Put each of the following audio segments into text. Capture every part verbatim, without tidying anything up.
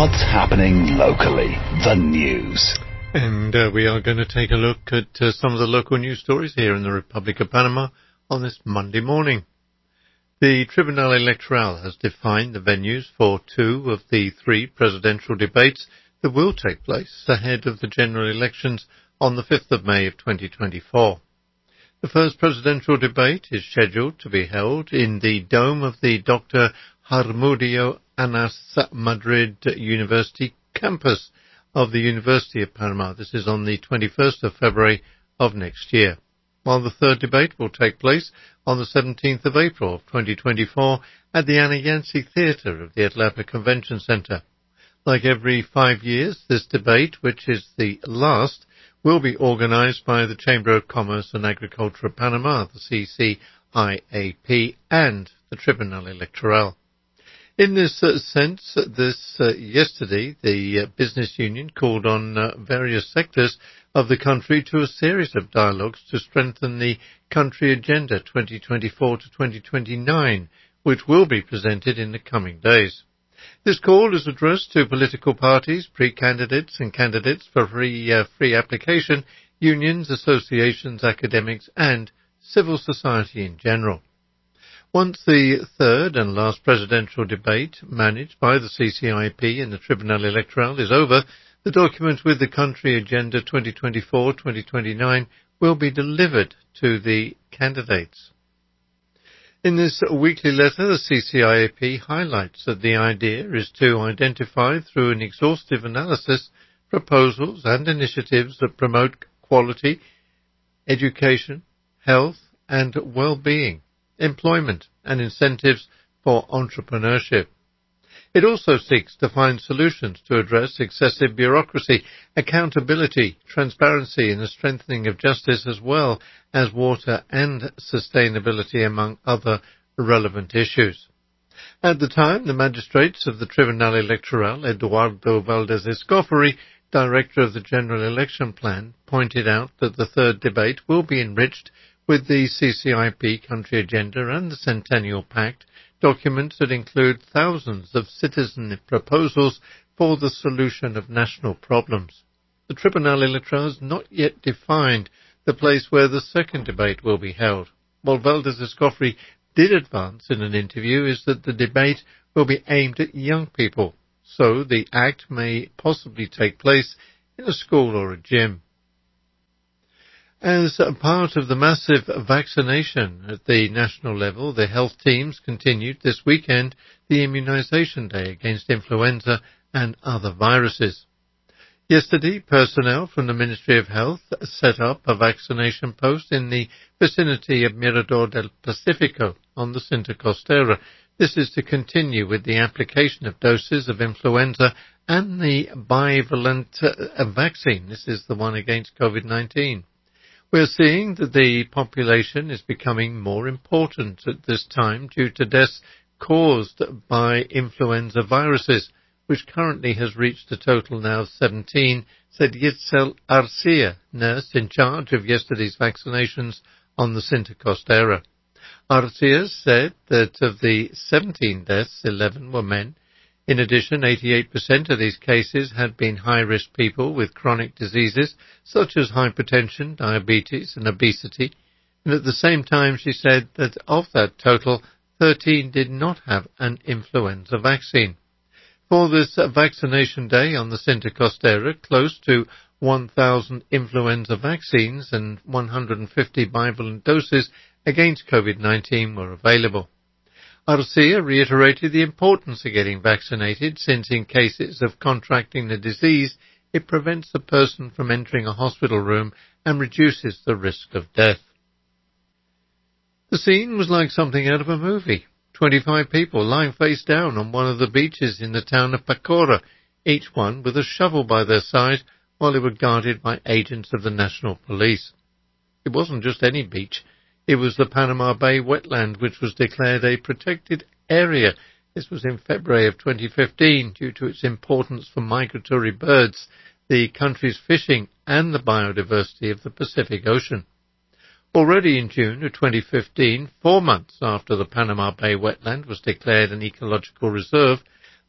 What's happening locally? The news. And uh, we are going to take a look at uh, some of the local news stories here in the Republic of Panama on this Monday morning. The Tribunal Electoral has defined the venues for two of the three presidential debates that will take place ahead of the general elections on the fifth of May of twenty twenty-four. The first presidential debate is scheduled to be held in the dome of the Doctor Harmudio Anas Madrid University campus of the University of Panama. This is on the twenty-first of February of next year, while the third debate will take place on the seventeenth of April of twenty twenty-four at the Ana Yancy Theatre of the Atlapa Convention Centre. Like every five years, this debate, which is the last, will be organised by the Chamber of Commerce and Agriculture of Panama, the C C I A P, and the Tribunal Electoral. In this uh, sense, this uh, yesterday, the uh, business union called on uh, various sectors of the country to a series of dialogues to strengthen the country agenda twenty twenty-four to twenty twenty-nine, which will be presented in the coming days. This call is addressed to political parties, pre-candidates and candidates for free, uh, free application, unions, associations, academics and civil society in general. Once the third and last presidential debate, managed by the C C I P and the Tribunal Electoral, is over, the document with the country agenda twenty twenty-four to twenty twenty-nine will be delivered to the candidates. In this weekly letter, the C C I A P highlights that the idea is to identify through an exhaustive analysis proposals and initiatives that promote quality, education, health and well-being, employment and incentives for entrepreneurship. It also seeks to find solutions to address excessive bureaucracy, accountability, transparency and the strengthening of justice, as well as water and sustainability, among other relevant issues. At the time, the magistrates of the Tribunal Electoral, Eduardo Valdez Escofari, director of the General Election Plan, pointed out that the third debate will be enriched with the C C I P country agenda and the Centennial Pact, documents that include thousands of citizen proposals for the solution of national problems. The Tribunal Electoral has not yet defined the place where the second debate will be held. What Valdez Escofari did advance in an interview is that the debate will be aimed at young people, so the act may possibly take place in a school or a gym. As a part of the massive vaccination at the national level, the health teams continued this weekend the immunization day against influenza and other viruses. Yesterday, personnel from the Ministry of Health set up a vaccination post in the vicinity of Mirador del Pacifico on the Cinta Costera. This is to continue with the application of doses of influenza and the bivalent uh, vaccine. This is the one against COVID nineteen. We are seeing that the population is becoming more important at this time due to deaths caused by influenza viruses, which currently has reached a total now of seventeen, said Yitzel Arcia, nurse in charge of yesterday's vaccinations on the Cinta Costera. Arcia said that of the seventeen deaths, eleven were men. In addition, eighty-eight percent of these cases had been high-risk people with chronic diseases such as hypertension, diabetes and obesity. And at the same time, she said that of that total, thirteen did not have an influenza vaccine. For this vaccination day on the Cinta Costera, close to one thousand influenza vaccines and one hundred fifty bivalent doses against COVID nineteen were available. Arcia reiterated the importance of getting vaccinated, since in cases of contracting the disease, it prevents the person from entering a hospital room and reduces the risk of death. The scene was like something out of a movie. Twenty-five people lying face down on one of the beaches in the town of Pacora, each one with a shovel by their side, while they were guarded by agents of the National Police. It wasn't just any beach. It was the Panama Bay wetland, which was declared a protected area. This was in February of twenty fifteen due to its importance for migratory birds, the country's fishing and the biodiversity of the Pacific Ocean. Already in June of twenty fifteen, four months after the Panama Bay wetland was declared an ecological reserve,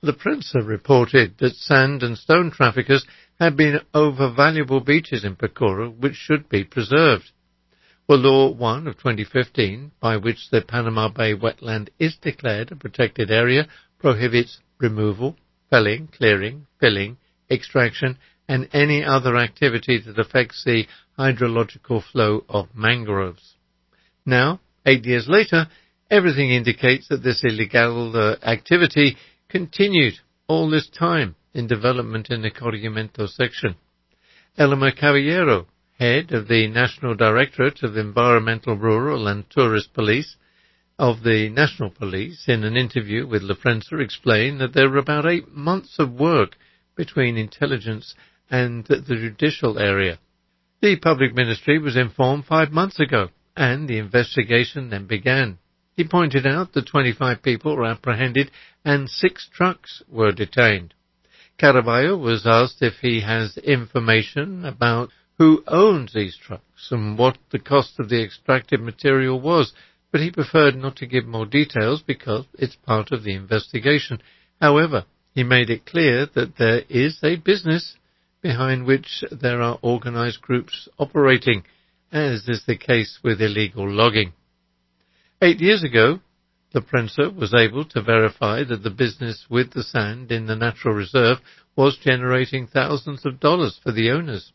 The Prensa reported that sand and stone traffickers had been over valuable beaches in Pecora which should be preserved. Well, Law one of twenty fifteen, by which the Panama Bay wetland is declared a protected area, prohibits removal, felling, clearing, filling, extraction, and any other activity that affects the hydrological flow of mangroves. Now, eight years later, everything indicates that this illegal uh, activity continued all this time in development in the Corregimiento section. Elmer Caballero, head of the National Directorate of Environmental, Rural and Tourist Police of the National Police, in an interview with La Prensa, explained that there were about eight months of work between intelligence and the judicial area. The public ministry was informed five months ago, and the investigation then began. He pointed out that twenty-five people were apprehended and six trucks were detained. Caraballo was asked if he has information about who owns these trucks and what the cost of the extracted material was, but he preferred not to give more details because it's part of the investigation. However, he made it clear that there is a business behind which there are organized groups operating, as is the case with illegal logging. Eight years ago, the Prensa was able to verify that the business with the sand in the natural reserve was generating thousands of dollars for the owners.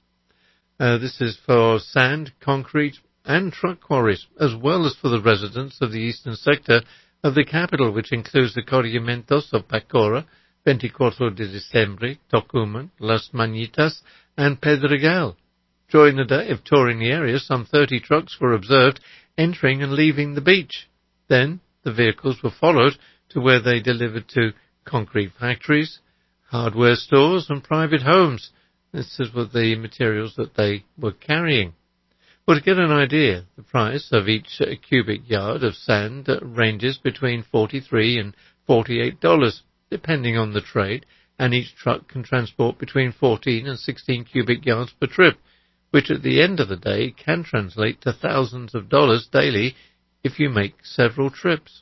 Uh, this is for sand, concrete, and truck quarries, as well as for the residents of the eastern sector of the capital, which includes the corregimientos of Pecora, veinticuatro de diciembre, Tocumen, Las Manitas, and Pedregal. During the day of touring the area, some thirty trucks were observed entering and leaving the beach. Then the vehicles were followed to where they delivered to concrete factories, hardware stores, and private homes. This is what the materials that they were carrying. Well, to get an idea, the price of each uh, cubic yard of sand uh, ranges between forty-three dollars and forty-eight dollars, depending on the trade, and each truck can transport between fourteen and sixteen cubic yards per trip, which at the end of the day can translate to thousands of dollars daily if you make several trips.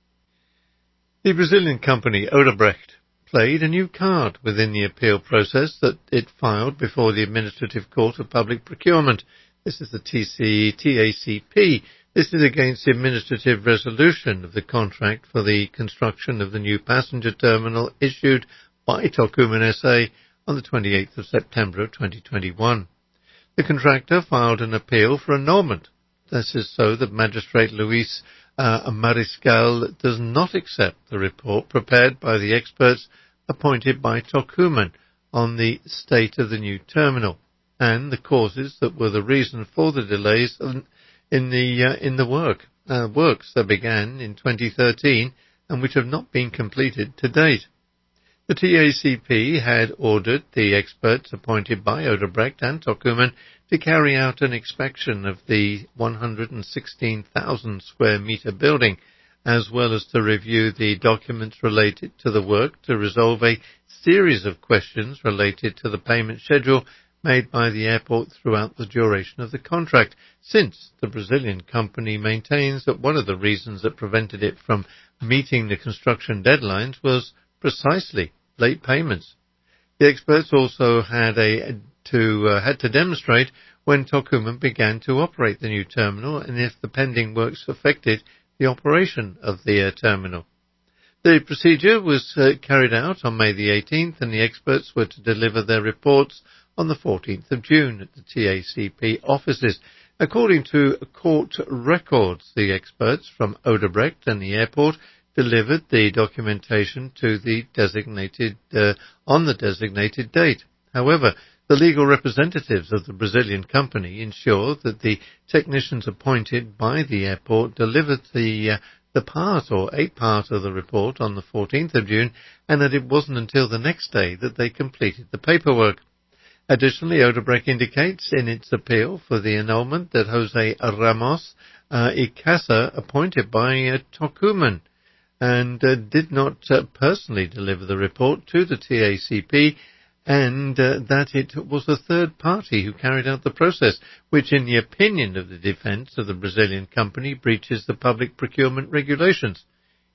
The Brazilian company Odebrecht played a new card within the appeal process that it filed before the Administrative Court of Public Procurement. This is the T A C P. This is against the administrative resolution of the contract for the construction of the new passenger terminal issued by Tocumen S A on the twenty-eighth of September of twenty twenty-one. The contractor filed an appeal for annulment. This is so that Magistrate Luis uh, Mariscal does not accept the report prepared by the experts appointed by Tocumen on the state of the new terminal and the causes that were the reason for the delays in the uh, in the work uh, works that began in twenty thirteen and which have not been completed to date. The T A C P had ordered the experts appointed by Odebrecht and Tocumen to carry out an inspection of the one hundred sixteen thousand square meter building, as well as to review the documents related to the work to resolve a series of questions related to the payment schedule made by the airport throughout the duration of the contract, since the Brazilian company maintains that one of the reasons that prevented it from meeting the construction deadlines was precisely late payments. The experts also had a to uh, had to demonstrate when Tocumen began to operate the new terminal and if the pending works affected the operation of the uh, terminal. The procedure was uh, carried out on May the eighteenth, and the experts were to deliver their reports on the fourteenth of June at the T A C P offices. According to court records, the experts from Odebrecht and the airport delivered the documentation to the designated uh, on the designated date. However, the legal representatives of the Brazilian company ensured that the technicians appointed by the airport delivered the uh, the part or a part of the report on the fourteenth of June, and that it wasn't until the next day that they completed the paperwork. Additionally, Odebrecht indicates in its appeal for the annulment that Jose Ramos uh, Icasa, appointed by uh, Tocumen, and uh, did not uh, personally deliver the report to the T A C P, and uh, that it was a third party who carried out the process, which in the opinion of the defence of the Brazilian company breaches the public procurement regulations.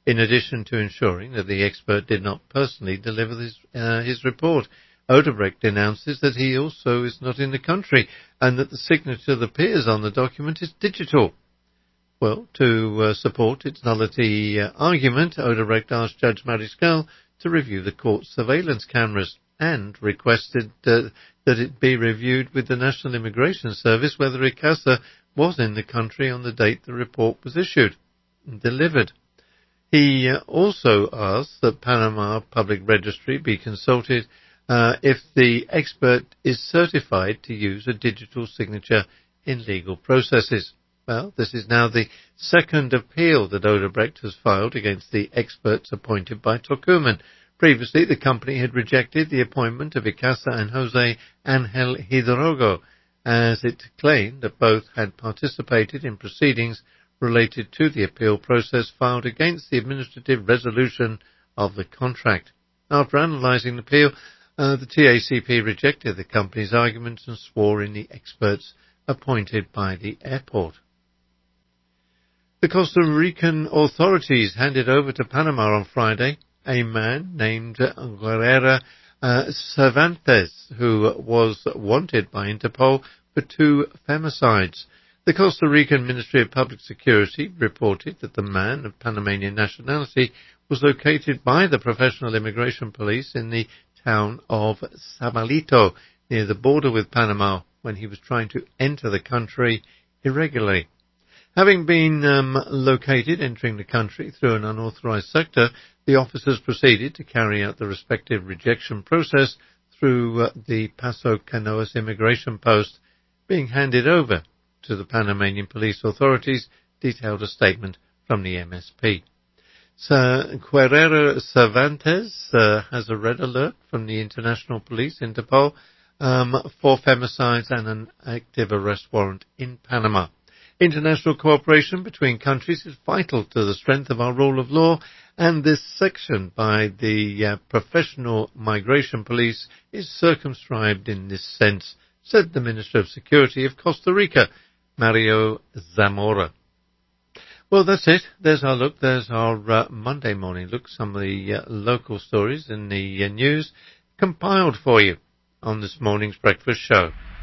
in addition to ensuring that the expert did not personally deliver his, uh, his report. Odebrecht announces that he also is not in the country and that the signature that appears on the document is digital. Well, to uh, support its nullity uh, argument, Odebrecht asked Judge Mariscal to review the court's surveillance cameras and requested uh, that it be reviewed with the National Immigration Service whether Icaza was in the country on the date the report was issued and delivered. He uh, also asked that Panama Public Registry be consulted uh, if the expert is certified to use a digital signature in legal processes. Well, this is now the second appeal that Odebrecht has filed against the experts appointed by Tocumen. Previously, the company had rejected the appointment of Icaza and Jose Angel Hidrogo, as it claimed that both had participated in proceedings related to the appeal process filed against the administrative resolution of the contract. After analysing the appeal, uh, the T A C P rejected the company's arguments and swore in the experts appointed by the airport. The Costa Rican authorities handed over to Panama on Friday a man named Guerrero uh, Cervantes, who was wanted by Interpol for two femicides. The Costa Rican Ministry of Public Security reported that the man of Panamanian nationality was located by the Professional Immigration Police in the town of Sabalito, near the border with Panama, when he was trying to enter the country irregularly. Having been um, located entering the country through an unauthorized sector, the officers proceeded to carry out the respective rejection process through uh, the Paso Canoas immigration post. Being handed over to the Panamanian police authorities, detailed a statement from the M S P. Sir Guerrero Cervantes uh, has a red alert from the International Police, Interpol, um, for femicides and an active arrest warrant in Panama. International cooperation between countries is vital to the strength of our rule of law, and this section by the uh, Professional Migration Police is circumscribed in this sense, said the Minister of Security of Costa Rica, Mario Zamora. Well, that's it. There's our look. There's our uh, Monday morning look. Some of the uh, local stories in the uh, news compiled for you on this morning's breakfast show.